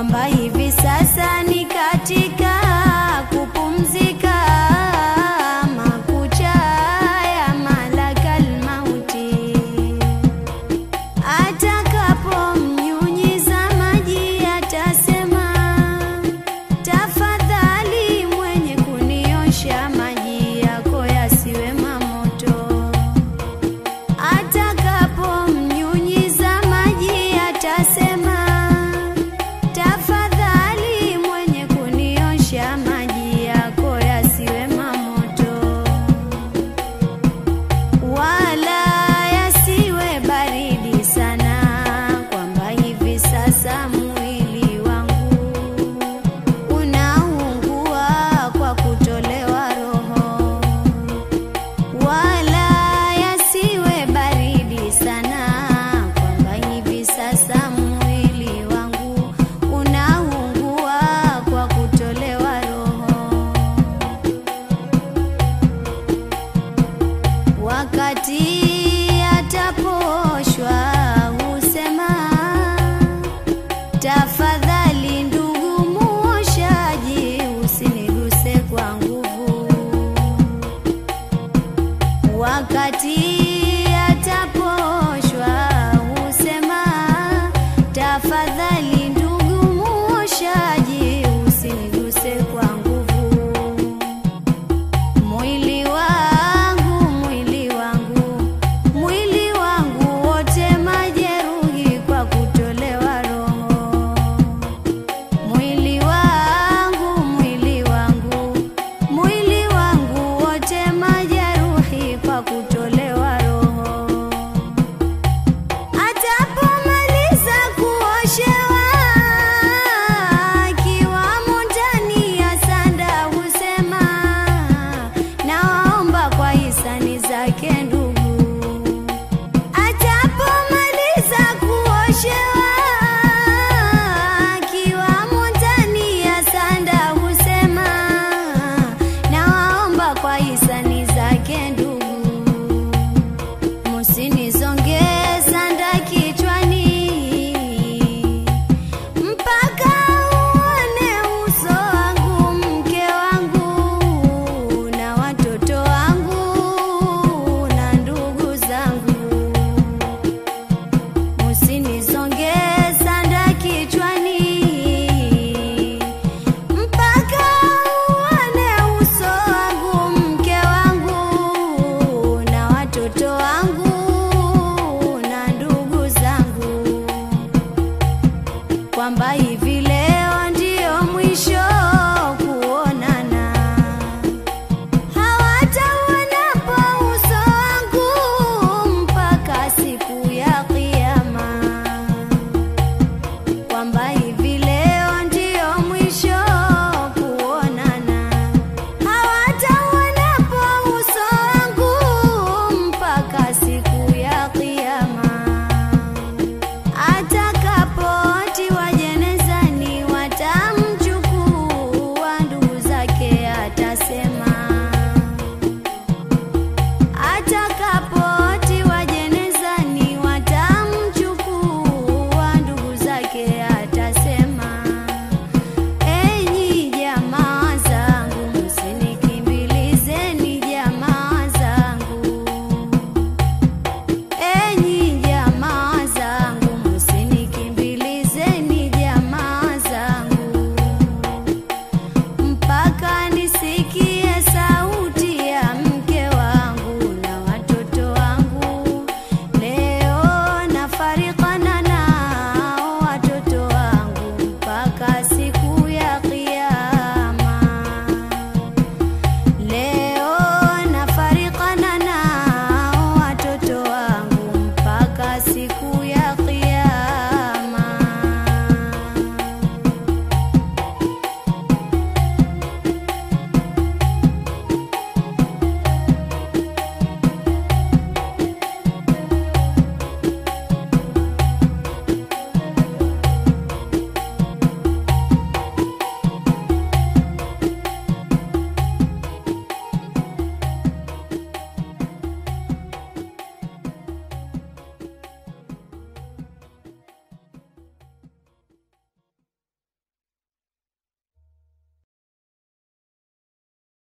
kwamba hivi sasa ni katika kupumzika makucha ya malakal mauti. Atakapomnyunyiza maji atasema, tafadhali mwenye kuniosha maji yako yasiwe mamoto. Atakapomnyunyiza maji atasema, tafadhali mwenye kuniosha maji yako yasiwe mamoto, wala yasiwe baridi sana, kwamba hivi sasa mwili wangu unaungua kwa kutolewa roho. Wala yasiwe baridi sana, kwamba hivi sasa mwili wangu unaungua kwa kutolewa roho. Wakati ataposhwa husema, tafadhali ndugu muoshaji usiniguse kwa nguvu. Wakati ataposhwa husema, tafadhali ndugu muoshaji usiniguse kwa nguvu. Mwili wangu, mwili wangu, mwili wangu wote majeruhi kwa kutolewa roho. Mwili wangu, mwili wangu, mwili wangu wote majeruhi kwa kutolewa roho. Atapomaliza kuoshewa akiwamo ndani ya sanda husema, nawaomba kwa hisani zake ndugu. Atapomaliza kuoshewa akiwamo ndani ya sanda husema, nawaomba kwa hisani zake ndugu. Musinizonge sanda kichwani mpaka uone uso wangu, mke wangu na watoto wangu na ndugu zangu. Musinizonge sanda kichwani mpaka uone uso wangu, mke wangu na watoto wangu na ndugu zangu, kwamba hivi